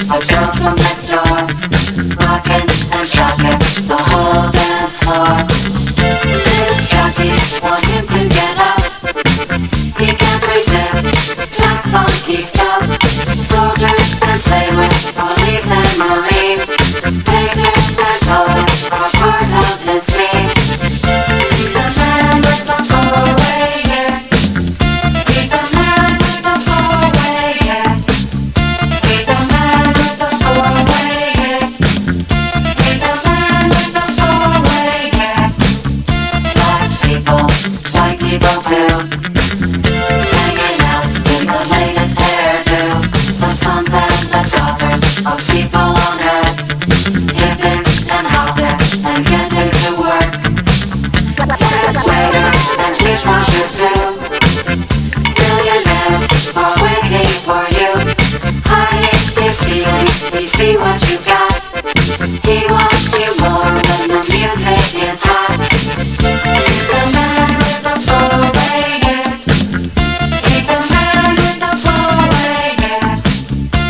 the girls from next door, rockin' and shockin' the whole dance floor. Disc jockeys want him to get up. He can't resist that funky stuff. Soldiers and sailors, police and marines, painters and poets are part of his scene. He's the man with the four-way years. He's the man with the four-way years. He's the man with the four-way years. He's the man with the four-way years. Black people, white people too, hanging out in the latest hairdos. The sons and the daughters of people on earth, hippin' and hoppin' and getting to work. Waiters and dishwashers too. Billionaires are waiting for you. Hiding his feelings, we see what you got. He wants